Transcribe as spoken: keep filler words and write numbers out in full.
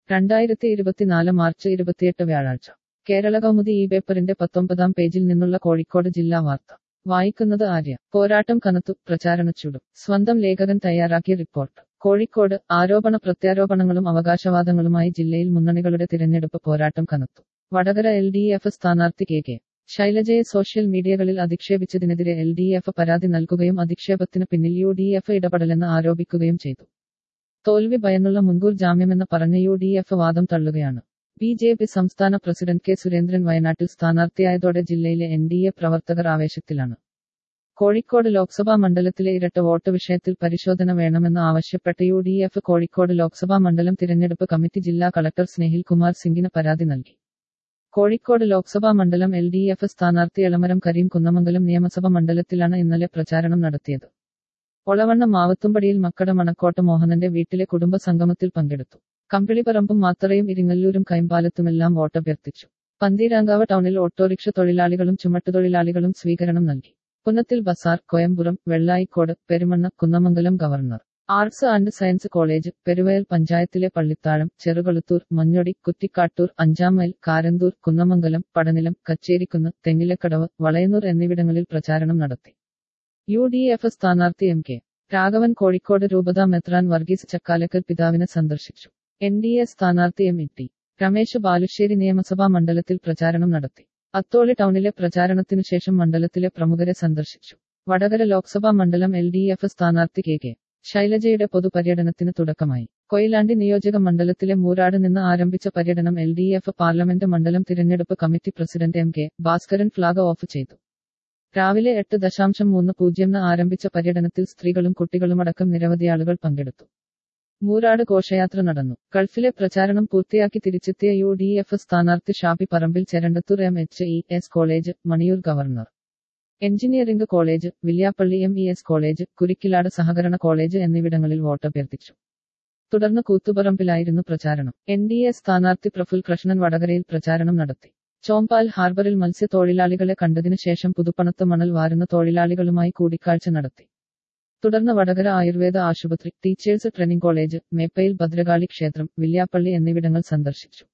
രണ്ടായിരത്തി ഇരുപത്തിനാല് മാർച്ച് ഇരുപത്തിയെട്ട് വ്യാഴാഴ്ച കേരള കൗമുദി ഈ പേപ്പറിന്റെ പത്തൊമ്പതാം പേജിൽ നിന്നുള്ള കോഴിക്കോട് ജില്ലാ വാർത്ത വായിക്കുന്നത് ആര്യ. പോരാട്ടം കനത്തു, പ്രചാരണച്ചൂടും. സ്വന്തം ലേഖകൻ തയ്യാറാക്കിയ റിപ്പോർട്ട്. കോഴിക്കോട് ആരോപണ പ്രത്യാരോപണങ്ങളും അവകാശവാദങ്ങളുമായി ജില്ലയിൽ മുന്നണികളുടെ തിരഞ്ഞെടുപ്പ് പോരാട്ടം കനത്തു. വടകര എൽ ഡി എഫ് സ്ഥാനാർത്ഥി കെ കെ ശൈലജയെ സോഷ്യൽ മീഡിയകളിൽ അധിക്ഷേപിച്ചതിനെതിരെ എൽ ഡി എഫ് പരാതി നൽകുകയും അധിക്ഷേപത്തിന് പിന്നിൽ യു ഡി എഫ് ഇടപെടലെന്ന് ആരോപിക്കുകയും ചെയ്തു. തോൽവി ഭയന്നുള്ള മുൻകൂർ ജാമ്യമെന്ന് പറഞ്ഞ യു ഡി എഫ് വാദം തള്ളുകയാണ്. ബി ജെ പി സംസ്ഥാന പ്രസിഡന്റ് കെ സുരേന്ദ്രൻ വയനാട്ടിൽ സ്ഥാനാർത്ഥിയായതോടെ ജില്ലയിലെ എൻ ഡി എ പ്രവർത്തകർ ആവേശത്തിലാണ്. കോഴിക്കോട് ലോക്സഭാ മണ്ഡലത്തിലെ ഇരട്ട വോട്ട് വിഷയത്തിൽ പരിശോധന വേണമെന്ന് ആവശ്യപ്പെട്ട് U D F Kozhikode Lok Sabha മണ്ഡലം തിരഞ്ഞെടുപ്പ് കമ്മിറ്റി ജില്ലാ കളക്ടർ സ്നേഹിൽ കുമാർ സിംഗിന് പരാതി നൽകി. കോഴിക്കോട് ലോക്സഭാ മണ്ഡലം എൽ ഡി എഫ് സ്ഥാനാർത്ഥി എളമരം കരീം കുന്നമംഗലം നിയമസഭ മണ്ഡലത്തിലാണ് ഇന്നലെ പ്രചാരണം നടത്തിയത്. ഒളവണ്ണം മാവത്തുംപടിയിൽ മക്കട മണക്കോട്ട് മോഹനന്റെ വീട്ടിലെ കുടുംബ സംഗമത്തിൽ പങ്കെടുത്തു. കമ്പിളിപ്പറമ്പും മാത്തറയും ഇരിങ്ങല്ലൂരും കൈമ്പാലത്തുമെല്ലാം വോട്ടഭ്യർത്ഥിച്ചു. പന്തീരാങ്കാവ് ടൗണിൽ ഓട്ടോറിക്ഷ തൊഴിലാളികളും ചുമട്ടുതൊഴിലാളികളും സ്വീകരണം നൽകി. പുന്നത്തിൽ ബസാർ, Koyamburam, Vellayikode, Perumanna, Kunnamangalam government arts and science college, Peruvayal പഞ്ചായത്തിലെ പള്ളിത്താഴം, ചെറുകൊളുത്തൂർ, മഞ്ഞൊടി, കുറ്റിക്കാട്ടൂർ, അഞ്ചാം മൈൽ, കാരന്തൂർ, കുന്നമംഗലം, പടനിലം, കച്ചേരിക്കുന്ന്, തെങ്ങിലക്കടവ്, വളയന്നൂർ എന്നിവിടങ്ങളിൽ പ്രചാരണം നടത്തി. യു ഡി എഫ് സ്ഥാനാർത്ഥി എം കെ രാഘവൻ കോഴിക്കോട് രൂപതാ മെത്രാൻ വർഗീസ് ചക്കാലക്കൽ പിതാവിനെ സന്ദർശിച്ചു. എൻ ഡി എ സ്ഥാനാർത്ഥി M E T Ramesh Balussery നിയമസഭാ മണ്ഡലത്തിൽ പ്രചാരണം നടത്തി. അത്തോളി ടൗണിലെ പ്രചാരണത്തിനുശേഷം മണ്ഡലത്തിലെ പ്രമുഖരെ സന്ദർശിച്ചു. വടകര ലോക്സഭാ മണ്ഡലം എൽ ഡി എഫ് സ്ഥാനാർത്ഥി കെ കെ ശൈലജയുടെ പൊതുപര്യടനത്തിന് തുടക്കമായി. കൊയിലാണ്ടി നിയോജക മണ്ഡലത്തിലെ മൂരാട് നിന്ന് ആരംഭിച്ച പര്യടനം എൽ ഡി എഫ് പാർലമെന്റ് മണ്ഡലം തിരഞ്ഞെടുപ്പ് കമ്മിറ്റി president M K Bhaskaran flag off ചെയ്തു. രാവിലെ എട്ട് ദശാംശം മൂന്ന് പൂജ്യംന് ആരംഭിച്ച പര്യടനത്തിൽ സ്ത്രീകളും കുട്ടികളുമടക്കം നിരവധിയാളുകൾ പങ്കെടുത്തു. മൂരാട് ഘോഷയാത്ര നടന്നു. ഗൾഫിലെ പ്രചാരണം പൂർത്തിയാക്കി തിരിച്ചെത്തിയ യു ഡി എഫ് സ്ഥാനാർത്ഥി Shafi Parambil Cherandathur M H E S college, Maniyur government engineering college, Villiappally M E S college, Kurikkilad സഹകരണ കോളേജ് എന്നിവിടങ്ങളിൽ വോട്ടഭ്യർത്ഥിച്ചു. തുടർന്ന് കൂത്തുപറമ്പിലായിരുന്നു പ്രചാരണം. എൻ ഡി എ സ്ഥാനാർത്ഥി പ്രഫുൽ കൃഷ്ണൻ വടകരയിൽ പ്രചാരണം നടത്തി. ചോമ്പാൽ ഹാർബറിൽ മത്സ്യത്തൊഴിലാളികളെ കണ്ടതിനു ശേഷം പുതുപ്പണത്ത് മണൽ വാരുന്ന തൊഴിലാളികളുമായി കൂടിക്കാഴ്ച നടത്തി. തുടർന്ന് വടകര ആയുർവേദ ആശുപത്രി, teachers training college, Meppayil Bhadrakali ക്ഷേത്രം, വില്യാപ്പള്ളി എന്നിവിടങ്ങൾ സന്ദർശിച്ചു.